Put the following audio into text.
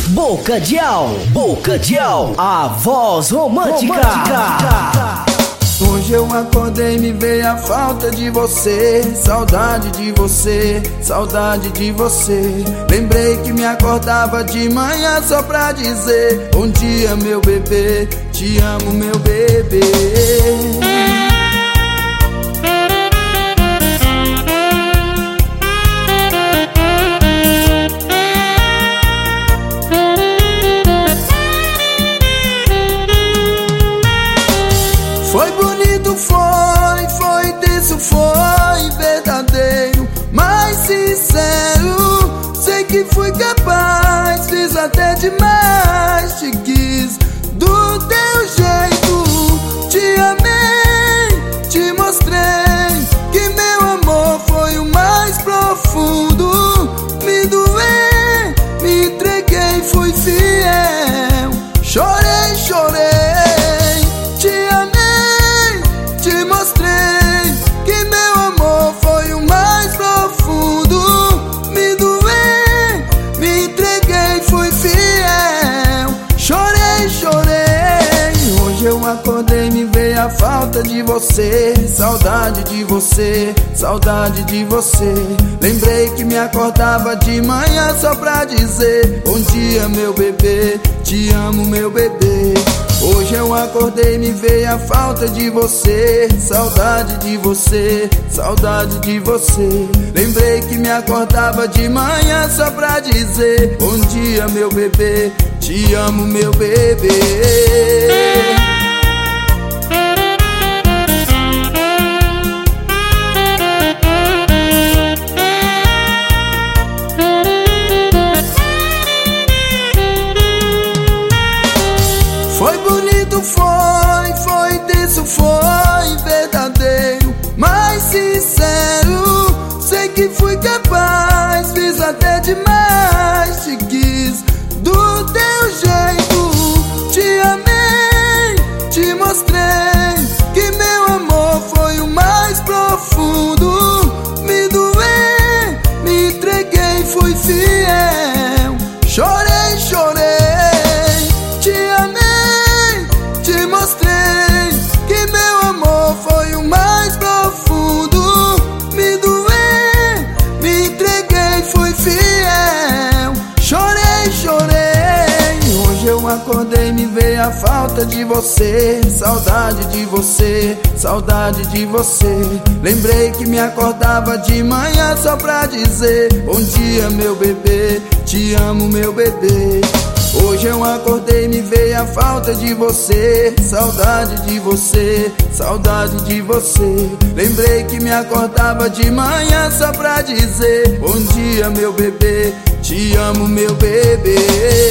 Bocadial, a voz romântica. Hoje eu acordei, me veio a falta de você, saudade de você, saudade de você. Lembrei que me acordava de manhã só pra dizer: bom dia meu bebê, te amo meu bebê. Foi bonito, foi tenso, foi verdadeiro, mas sincero. Sei que fui capaz, fiz até demais. Te quis do teu jeito, te amei, te mostrei que meu amor foi o mais profundo. Me doei, me entreguei, fui fiel. Chorei, chorei, acordei, me veio a falta de você, saudade de você, saudade de você. Lembrei que me acordava de manhã só pra dizer: bom dia meu bebê, te amo meu bebê. Hoje eu acordei, me veio a falta de você, saudade de você, saudade de você. Lembrei que me acordava de manhã só pra dizer: bom dia meu bebê, te amo meu bebê. Foi bonito, foi tenso, foi verdadeiro, mas sincero. Sei que fui capaz, fiz até demais. Te quis do teu jeito, te amei, te mostrei que meu amor foi o mais profundo. Me doei, me entreguei, fui fiel. Chorei, chorei, foi o mais profundo. Me doei, me entreguei, fui fiel. Chorei, chorei. Hoje eu acordei, me veio a falta de você, saudade de você, saudade de você. Lembrei que me acordava de manhã só pra dizer: bom dia meu bebê, te amo meu bebê. Hoje eu acordei, me veio a falta de você, saudade de você, saudade de você. Lembrei que me acordava de manhã só pra dizer: bom dia meu bebê, te amo meu bebê.